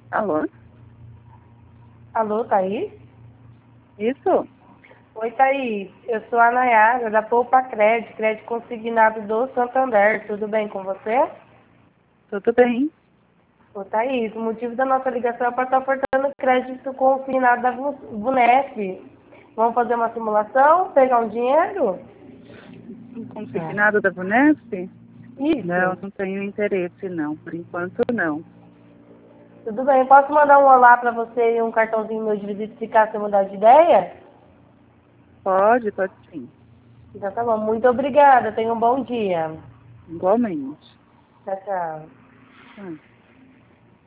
Alô? Alô, Thaís? Isso? Oi, Thaís. Eu sou a Nayara, da Poupa crédito consignado do Santander. Tudo bem com você? Tudo bem? Ô, Thaís, o motivo da nossa ligação é para estar ofertando crédito consignado da Bunep. Vamos fazer uma simulação? Pegar um dinheiro? Um consignado da Vunesp? Não, Isso. não tenho interesse não. Por enquanto não. Tudo bem. Posso mandar um olá para você e um cartãozinho meu de visita se caso você mudar de ideia? Pode sim. Então tá bom. Muito obrigada. Tenha um bom dia. Igualmente. Tchau, tchau. Hum.